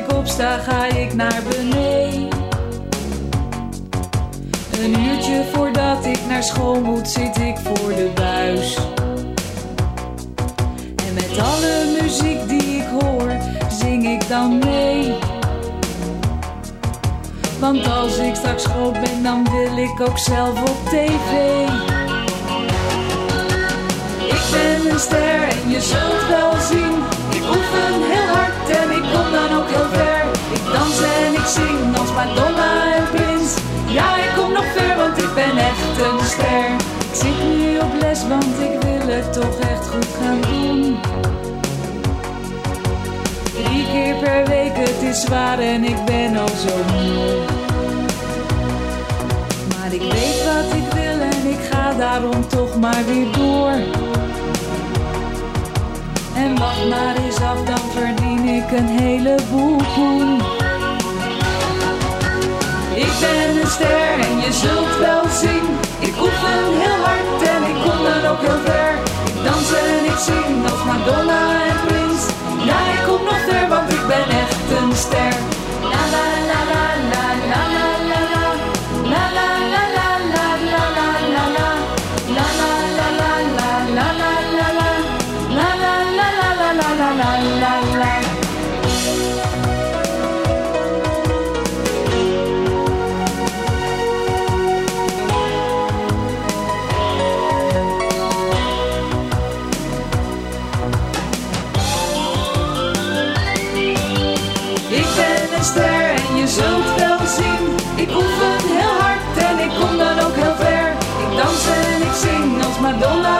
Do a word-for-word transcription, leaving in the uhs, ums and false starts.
ik opsta, ga ik naar beneden. Een uurtje voordat ik naar school moet, zit ik voor de buis. En met alle muziek die ik hoor, zing ik dan mee. Want als ik straks groot ben, dan wil ik ook zelf op tv. Ik ben een ster en je zult wel zien. Ik oefen heel hard en ik kom dan ook heel ver. Ik dans en ik zing als Madonna en Prins. Ja, ik kom nog ver, want ik ben echt een ster. Ik zit nu op les, want ik wil het toch echt goed gaan doen. Drie keer per week, het is zwaar en ik ben al zo moe. Maar ik weet wat ik wil en ik ga daarom toch maar weer door. En wacht maar eens af, dan verdien ik een heleboel poen. Ik ben een ster en je zult wel zien. Ik oefen heel hard en ik kom dan ook heel ver. Ik dans en ik zing als Madonna en Prins. Ja, ik kom nog ver, want ik ben echt een ster. La la la la la la la la la. La la la la la la la la la. La la la la la la la la la. La la la la la la la la la la. Ster en je zult wel zien. Ik oefen heel hard en ik kom dan ook heel ver. Ik dans en ik zing als Madonna